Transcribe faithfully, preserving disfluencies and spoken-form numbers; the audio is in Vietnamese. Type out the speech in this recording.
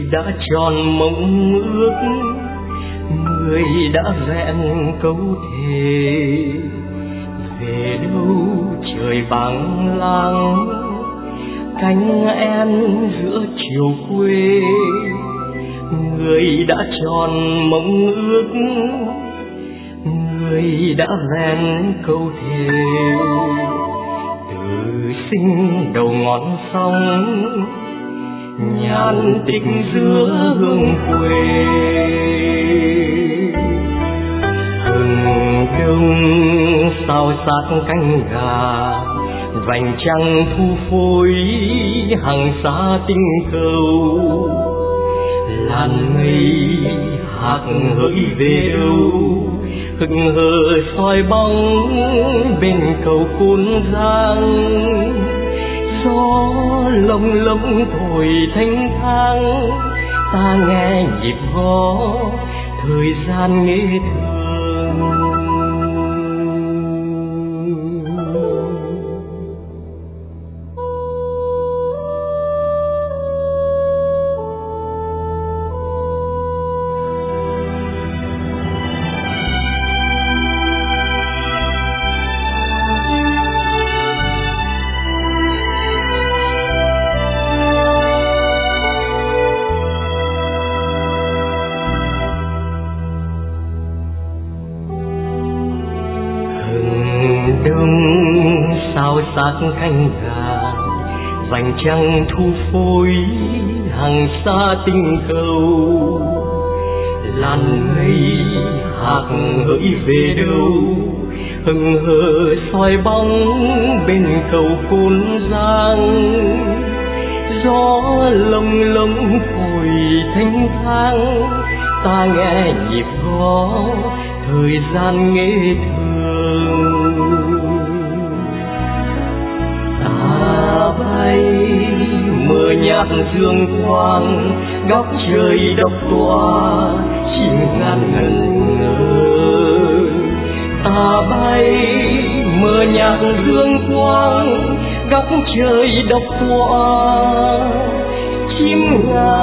đã tròn mong ước, người đã vẹn câu thề. Về đâu trời bằng lăng, cánh én giữa chiều quê. Người đã tròn mong ước, người đã vẹn câu thề. Từ sinh đầu ngọn sông, nhàn tịch giữa hương quê. Hừng đông sao sát cánh gà, vành trăng thu phối hàng xa tinh cầu. Làn mây hạc hỡi về đâu, hững hờ soi bóng bên cầu Côn Giang. Gió lồng lộng thổi thanh thang, ta nghe nhịp gõ thời gian nghe thương. Đông sao sát cánh gà, vành trăng thu phối hàng xa tinh cầu. Làn mây hạc hỡi về đâu, hững hờ soi bóng bên cầu Côn Giang. Gió lồng lộng thổi thanh thang, ta nghe nhịp gõ thời gian nghe thương. Ta bay mơ nhạt dương quang, góc trời độc tỏa chim ngàn ngẩn ngơ. Ta bay mơ nhạt dương quang, góc trời độc tỏa chim ngàn